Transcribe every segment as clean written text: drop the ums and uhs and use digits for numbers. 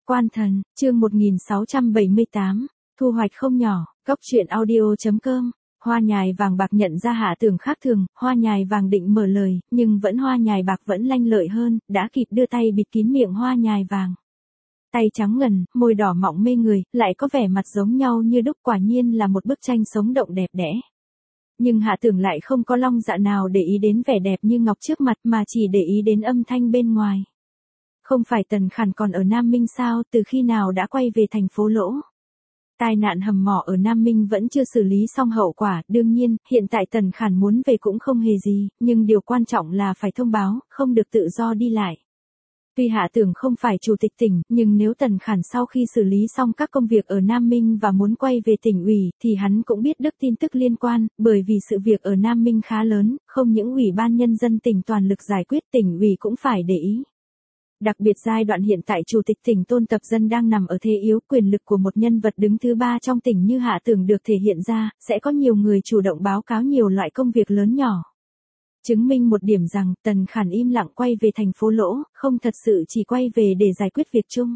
Quan thần, chương 1678, thu hoạch không nhỏ, góc truyện audio.com. Hoa nhài vàng bạc nhận ra Hạ Tường khác thường, hoa nhài vàng định mở lời, nhưng hoa nhài bạc vẫn lanh lợi hơn, đã kịp đưa tay bịt kín miệng hoa nhài vàng. Tay trắng ngần, môi đỏ mọng mê người, lại có vẻ mặt giống nhau như đúc, quả nhiên là một bức tranh sống động đẹp đẽ. Nhưng Hạ Tường lại không có long dạ nào để ý đến vẻ đẹp như ngọc trước mặt mà chỉ để ý đến âm thanh bên ngoài. Không phải Tần Khản còn ở Nam Minh sao, từ khi nào đã quay về thành phố Lỗ? Tai nạn hầm mỏ ở Nam Minh vẫn chưa xử lý xong hậu quả, đương nhiên, hiện tại Tần Khản muốn về cũng không hề gì, nhưng điều quan trọng là phải thông báo, không được tự do đi lại. Tuy Hạ Tường không phải chủ tịch tỉnh, nhưng nếu Tần Khản sau khi xử lý xong các công việc ở Nam Minh và muốn quay về tỉnh ủy, thì hắn cũng biết được tin tức liên quan, bởi vì sự việc ở Nam Minh khá lớn, không những Ủy ban Nhân dân tỉnh toàn lực giải quyết, tỉnh ủy cũng phải để ý. Đặc biệt giai đoạn hiện tại Chủ tịch tỉnh Tôn Tập Dân đang nằm ở thế yếu, quyền lực của một nhân vật đứng thứ ba trong tỉnh như Hạ Tường được thể hiện ra, sẽ có nhiều người chủ động báo cáo nhiều loại công việc lớn nhỏ. Chứng minh một điểm rằng Tần Khản im lặng quay về thành phố Lỗ, không thật sự chỉ quay về để giải quyết việc chung.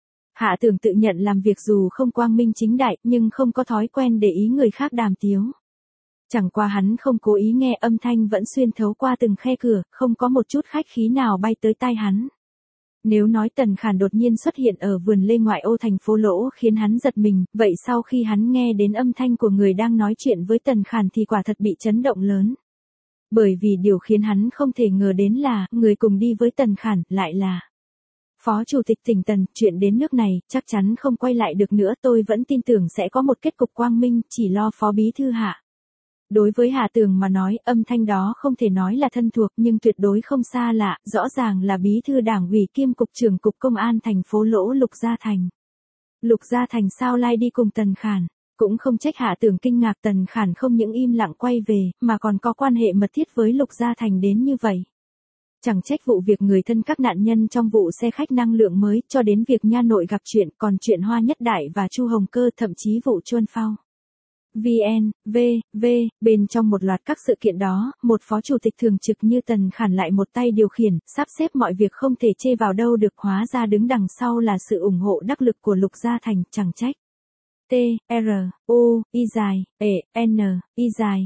Hạ Tường tự nhận làm việc dù không quang minh chính đại, nhưng không có thói quen để ý người khác đàm tiếu. Chẳng qua hắn không cố ý nghe, âm thanh vẫn xuyên thấu qua từng khe cửa, không có một chút khách khí nào bay tới tai hắn. Nếu nói Tần Khản đột nhiên xuất hiện ở vườn lê ngoại ô thành phố Lỗ khiến hắn giật mình, vậy sau khi hắn nghe đến âm thanh của người đang nói chuyện với Tần Khản thì quả thật bị chấn động lớn. Bởi vì điều khiến hắn không thể ngờ đến là, người cùng đi với Tần Khản lại là Phó Chủ tịch tỉnh Tần. Chuyện đến nước này, chắc chắn không quay lại được nữa, tôi vẫn tin tưởng sẽ có một kết cục quang minh, chỉ lo Phó Bí Thư Hạ. Đối với Hạ Tường mà nói, âm thanh đó không thể nói là thân thuộc nhưng tuyệt đối không xa lạ, rõ ràng là Bí Thư Đảng ủy kiêm Cục trưởng Cục Công an thành phố Lỗ Lục Gia Thành. Lục Gia Thành sao lai đi cùng Tần Khản? Cũng không trách Hạ Tường kinh ngạc, Tần Khản không những im lặng quay về, mà còn có quan hệ mật thiết với Lục Gia Thành đến như vậy. Chẳng trách vụ việc người thân các nạn nhân trong vụ xe khách năng lượng mới, cho đến việc nha nội gặp chuyện, còn chuyện Hoa Nhất Đại và Chu Hồng Cơ, thậm chí vụ Chuân Phao. Bên trong một loạt các sự kiện đó, một phó chủ tịch thường trực như Tần Khản lại một tay điều khiển, sắp xếp mọi việc không thể chê vào đâu được, hóa ra đứng đằng sau là sự ủng hộ đắc lực của Lục Gia Thành, chẳng trách. T, R, U, I dài, E, N, I dài,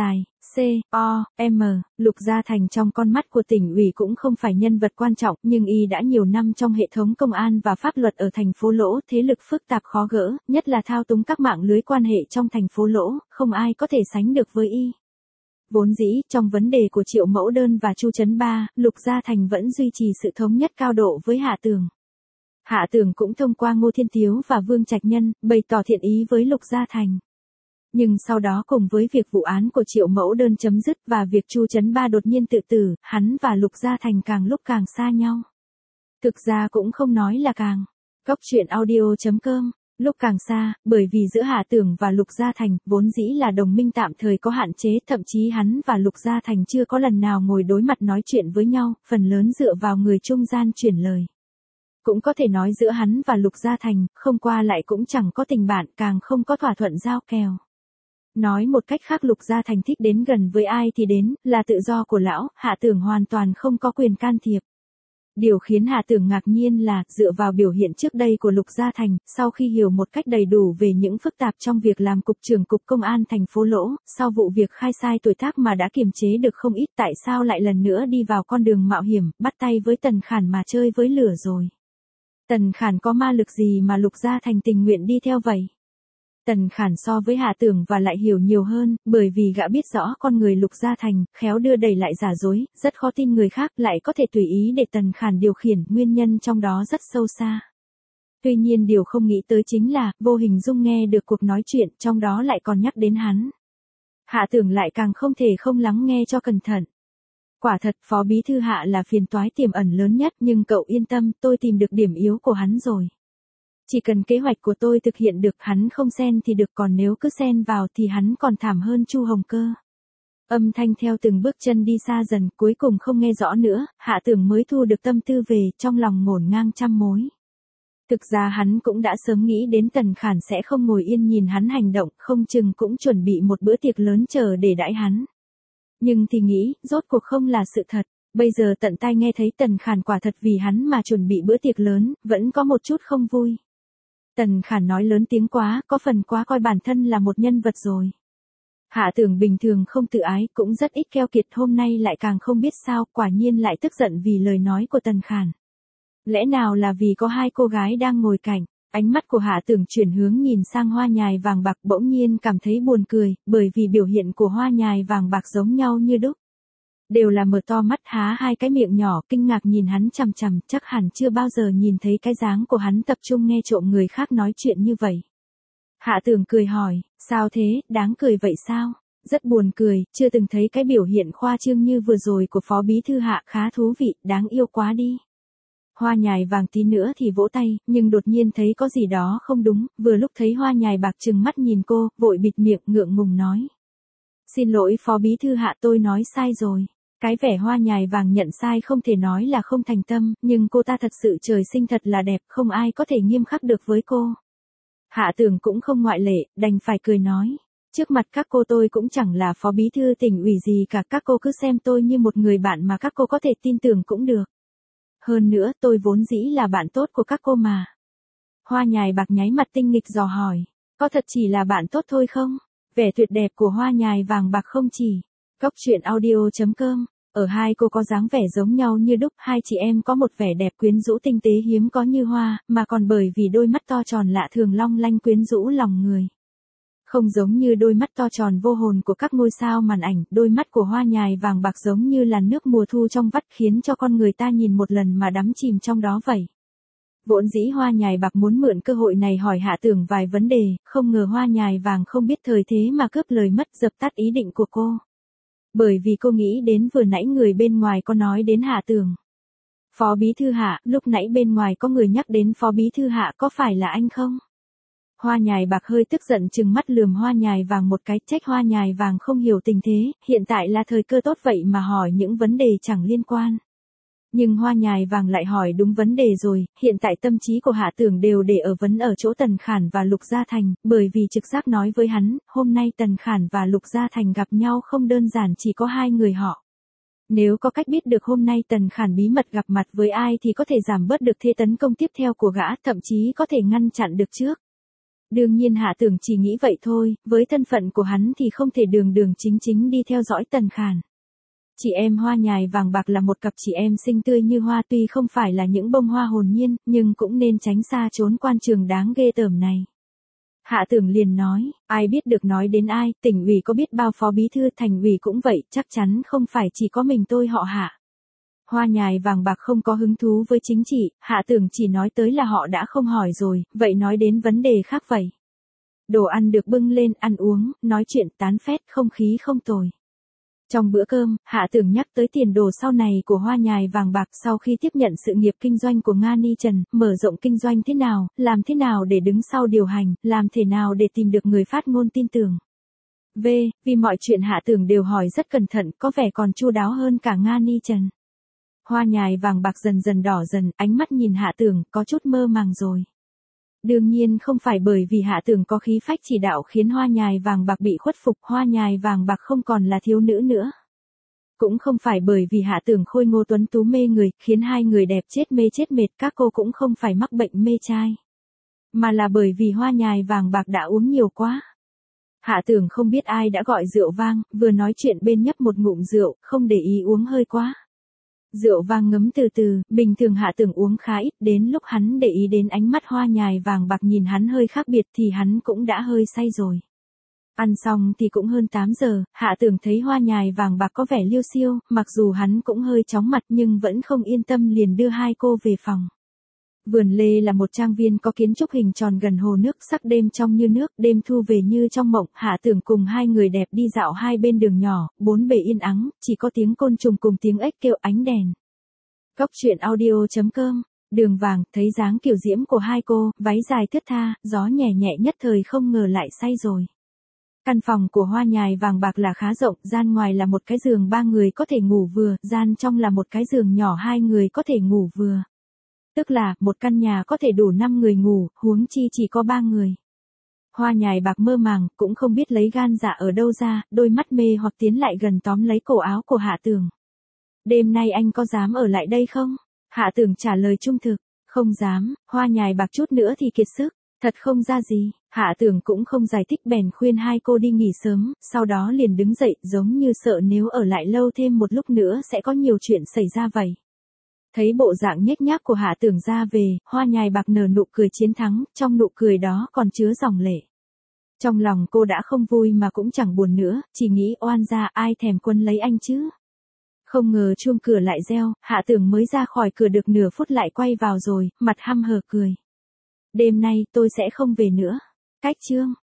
C, O, M, Lục Gia Thành trong con mắt của tỉnh ủy cũng không phải nhân vật quan trọng, nhưng y đã nhiều năm trong hệ thống công an và pháp luật ở thành phố Lỗ, thế lực phức tạp khó gỡ, nhất là thao túng các mạng lưới quan hệ trong thành phố Lỗ, không ai có thể sánh được với y. Vốn dĩ, trong vấn đề của Triệu Mẫu Đơn và Chu Trấn Ba, Lục Gia Thành vẫn duy trì sự thống nhất cao độ với Hạ Tường. Hạ Tường cũng thông qua Ngô Thiên Tiếu và Vương Trạch Nhân, bày tỏ thiện ý với Lục Gia Thành. Nhưng sau đó cùng với việc vụ án của Triệu Mẫu Đơn chấm dứt và việc Chu Trấn Ba đột nhiên tự tử, hắn và Lục Gia Thành càng lúc càng xa nhau. Thực ra cũng không nói là càng. Góc truyện audio.com. Lúc càng xa, bởi vì giữa Hạ Tường và Lục Gia Thành, vốn dĩ là đồng minh tạm thời có hạn chế, thậm chí hắn và Lục Gia Thành chưa có lần nào ngồi đối mặt nói chuyện với nhau, phần lớn dựa vào người trung gian chuyển lời. Cũng có thể nói giữa hắn và Lục Gia Thành, không qua lại cũng chẳng có tình bạn, càng không có thỏa thuận giao kèo. Nói một cách khác, Lục Gia Thành thích đến gần với ai thì đến, là tự do của lão, Hạ Tường hoàn toàn không có quyền can thiệp. Điều khiến Hạ Tường ngạc nhiên là, dựa vào biểu hiện trước đây của Lục Gia Thành, sau khi hiểu một cách đầy đủ về những phức tạp trong việc làm Cục trưởng Cục Công an thành phố Lỗ, sau vụ việc khai sai tuổi tác mà đã kiềm chế được không ít, tại sao lại lần nữa đi vào con đường mạo hiểm, bắt tay với Tần Khản mà chơi với lửa rồi. Tần Khản có ma lực gì mà Lục Gia Thành tình nguyện đi theo vậy? Tần Khản so với Hạ Tường và lại hiểu nhiều hơn, bởi vì gã biết rõ con người Lục Gia Thành, khéo đưa đẩy lại giả dối, rất khó tin người khác lại có thể tùy ý để Tần Khản điều khiển, nguyên nhân trong đó rất sâu xa. Tuy nhiên điều không nghĩ tới chính là, vô hình dung nghe được cuộc nói chuyện, trong đó lại còn nhắc đến hắn. Hạ Tường lại càng không thể không lắng nghe cho cẩn thận. Quả thật, Phó Bí Thư Hạ là phiền toái tiềm ẩn lớn nhất, nhưng cậu yên tâm, tôi tìm được điểm yếu của hắn rồi. Chỉ cần kế hoạch của tôi thực hiện được, hắn không xen thì được, còn nếu cứ xen vào thì hắn còn thảm hơn Chu Hồng Cơ. Âm thanh theo từng bước chân đi xa dần, cuối cùng không nghe rõ nữa, Hạ Tường mới thu được tâm tư về, trong lòng ngổn ngang trăm mối. Thực ra hắn cũng đã sớm nghĩ đến Tần Khản sẽ không ngồi yên nhìn hắn hành động, không chừng cũng chuẩn bị một bữa tiệc lớn chờ để đãi hắn. Nhưng thì nghĩ, rốt cuộc không là sự thật. Bây giờ tận tai nghe thấy Tần Khản quả thật vì hắn mà chuẩn bị bữa tiệc lớn, vẫn có một chút không vui. Tần Khản nói lớn tiếng quá, có phần quá coi bản thân là một nhân vật rồi. Hạ Tưởng bình thường không tự ái, cũng rất ít keo kiệt, hôm nay lại càng không biết sao, quả nhiên lại tức giận vì lời nói của Tần Khản. Lẽ nào là vì có hai cô gái đang ngồi cạnh? Ánh mắt của Hạ Tưởng chuyển hướng nhìn sang Hoa Nhài Vàng Bạc, bỗng nhiên cảm thấy buồn cười, bởi vì biểu hiện của Hoa Nhài Vàng Bạc giống nhau như đúc. Đều là mở to mắt há hai cái miệng nhỏ kinh ngạc nhìn hắn chằm chằm, chắc hẳn chưa bao giờ nhìn thấy cái dáng của hắn tập trung nghe trộm người khác nói chuyện như vậy. Hạ Tưởng cười hỏi, sao thế, đáng cười vậy sao? Rất buồn cười, chưa từng thấy cái biểu hiện khoa trương như vừa rồi của Phó Bí Thư Hạ, khá thú vị, đáng yêu quá đi. Hoa Nhài Vàng tí nữa thì vỗ tay, nhưng đột nhiên thấy có gì đó không đúng, vừa lúc thấy Hoa Nhài Bạc trừng mắt nhìn cô, vội bịt miệng ngượng ngùng nói. Xin lỗi Phó Bí Thư Hạ, tôi nói sai rồi. Cái vẻ Hoa Nhài Vàng nhận sai không thể nói là không thành tâm, nhưng cô ta thật sự trời sinh thật là đẹp, không ai có thể nghiêm khắc được với cô. Hạ Tưởng cũng không ngoại lệ, đành phải cười nói. Trước mặt các cô tôi cũng chẳng là Phó Bí Thư tỉnh ủy gì cả, các cô cứ xem tôi như một người bạn mà các cô có thể tin tưởng cũng được. Hơn nữa tôi vốn dĩ là bạn tốt của các cô mà. Hoa Nhài Bạc nháy mặt tinh nghịch dò hỏi. Có thật chỉ là bạn tốt thôi không? Vẻ tuyệt đẹp của Hoa Nhài Vàng Bạc không chỉ. Cốc truyện audio.com. Ở hai cô có dáng vẻ giống nhau như đúc, hai chị em có một vẻ đẹp quyến rũ tinh tế hiếm có như hoa, mà còn bởi vì đôi mắt to tròn lạ thường long lanh quyến rũ lòng người. Không giống như đôi mắt to tròn vô hồn của các ngôi sao màn ảnh, đôi mắt của Hoa Nhài Vàng Bạc giống như là nước mùa thu trong vắt, khiến cho con người ta nhìn một lần mà đắm chìm trong đó vậy. Vốn dĩ Hoa Nhài Bạc muốn mượn cơ hội này hỏi Hạ Tưởng vài vấn đề, không ngờ Hoa Nhài Vàng không biết thời thế mà cướp lời mất, dập tắt ý định của cô. Bởi vì cô nghĩ đến vừa nãy người bên ngoài có nói đến Hạ Tưởng. Phó Bí Thư Hạ, lúc nãy bên ngoài có người nhắc đến Phó Bí Thư Hạ, có phải là anh không? Hoa Nhài Bạc hơi tức giận trừng mắt lườm Hoa Nhài Vàng một cái, trách Hoa Nhài Vàng không hiểu tình thế, hiện tại là thời cơ tốt vậy mà hỏi những vấn đề chẳng liên quan. Nhưng Hoa Nhài Vàng lại hỏi đúng vấn đề rồi, hiện tại tâm trí của Hạ Tưởng đều để ở chỗ Tần Khản và Lục Gia Thành, bởi vì trực giác nói với hắn, hôm nay Tần Khản và Lục Gia Thành gặp nhau không đơn giản chỉ có hai người họ. Nếu có cách biết được hôm nay Tần Khản bí mật gặp mặt với ai thì có thể giảm bớt được thế tấn công tiếp theo của gã, thậm chí có thể ngăn chặn được trước. Đương nhiên Hạ Tưởng chỉ nghĩ vậy thôi, với thân phận của hắn thì không thể đường đường chính chính đi theo dõi Tần Khản. Chị em Hoa Nhài Vàng Bạc là một cặp chị em xinh tươi như hoa, tuy không phải là những bông hoa hồn nhiên, nhưng cũng nên tránh xa trốn quan trường đáng ghê tởm này. Hạ Tưởng liền nói, ai biết được nói đến ai, tỉnh ủy có biết bao phó bí thư, thành ủy cũng vậy, chắc chắn không phải chỉ có mình tôi họ Hạ. Hoa Nhài Vàng Bạc không có hứng thú với chính trị, Hạ Tưởng chỉ nói tới là họ đã không hỏi rồi, vậy nói đến vấn đề khác vậy. Đồ ăn được bưng lên, ăn uống, nói chuyện tán phét, không khí không tồi. Trong bữa cơm, Hạ Tưởng nhắc tới tiền đồ sau này của Hoa Nhài Vàng Bạc sau khi tiếp nhận sự nghiệp kinh doanh của Nga Ni Trần, mở rộng kinh doanh thế nào, làm thế nào để đứng sau điều hành, làm thế nào để tìm được người phát ngôn tin tưởng. Vì mọi chuyện Hạ Tưởng đều hỏi rất cẩn thận, có vẻ còn chu đáo hơn cả Nga Ni Trần. Hoa Nhài Vàng Bạc dần dần đỏ dần, ánh mắt nhìn Hạ Tưởng, có chút mơ màng rồi. Đương nhiên không phải bởi vì Hạ Tưởng có khí phách chỉ đạo khiến Hoa Nhài Vàng Bạc bị khuất phục, Hoa Nhài Vàng Bạc không còn là thiếu nữ nữa. Cũng không phải bởi vì Hạ Tưởng khôi ngô tuấn tú mê người, khiến hai người đẹp chết mê chết mệt, các cô cũng không phải mắc bệnh mê trai. Mà là bởi vì Hoa Nhài Vàng Bạc đã uống nhiều quá. Hạ Tưởng không biết ai đã gọi rượu vang, vừa nói chuyện bên nhấp một ngụm rượu, không để ý uống hơi quá. Rượu vang ngấm từ từ, bình thường Hạ Tưởng uống khá ít, đến lúc hắn để ý đến ánh mắt Hoa Nhài Vàng Bạc nhìn hắn hơi khác biệt thì hắn cũng đã hơi say rồi. Ăn xong thì cũng hơn 8 giờ, Hạ Tưởng thấy Hoa Nhài Vàng Bạc có vẻ liêu xiêu, mặc dù hắn cũng hơi chóng mặt nhưng vẫn không yên tâm liền đưa hai cô về phòng. Vườn Lê là một trang viên có kiến trúc hình tròn gần hồ nước, sắc đêm trong như nước, đêm thu về như trong mộng. Hạ Tưởng cùng hai người đẹp đi dạo hai bên đường nhỏ, bốn bề yên ắng, chỉ có tiếng côn trùng cùng tiếng ếch kêu ánh đèn. Cốc truyện audio.com. Đường Vàng thấy dáng kiểu diễm của hai cô, váy dài thướt tha, gió nhẹ nhẹ nhất thời không ngờ lại say rồi. Căn phòng của Hoa Nhài Vàng Bạc là khá rộng, gian ngoài là một cái giường 3 người có thể ngủ vừa, gian trong là một cái giường nhỏ 2 người có thể ngủ vừa. Tức là, một căn nhà có thể đủ 5 người ngủ, huống chi chỉ có 3 người. Hoa Nhài Bạc mơ màng, cũng không biết lấy gan dạ ở đâu ra, đôi mắt mê hoặc tiến lại gần tóm lấy cổ áo của Hạ Tưởng. Đêm nay anh có dám ở lại đây không? Hạ Tưởng trả lời trung thực. Không dám, Hoa Nhài Bạc chút nữa thì kiệt sức. Thật không ra gì, Hạ Tưởng cũng không giải thích bèn khuyên hai cô đi nghỉ sớm, sau đó liền đứng dậy giống như sợ nếu ở lại lâu thêm một lúc nữa sẽ có nhiều chuyện xảy ra vậy. Thấy bộ dạng nhếch nhác của Hạ Tưởng ra về, Hoa Nhài Bạc nở nụ cười chiến thắng, trong nụ cười đó còn chứa dòng lệ. Trong lòng cô đã không vui mà cũng chẳng buồn nữa, chỉ nghĩ oan gia ai thèm quân lấy anh chứ. Không ngờ chuông cửa lại reo, Hạ Tưởng mới ra khỏi cửa được nửa phút lại quay vào rồi, mặt hăm hở cười. Đêm nay tôi sẽ không về nữa. Cách chương.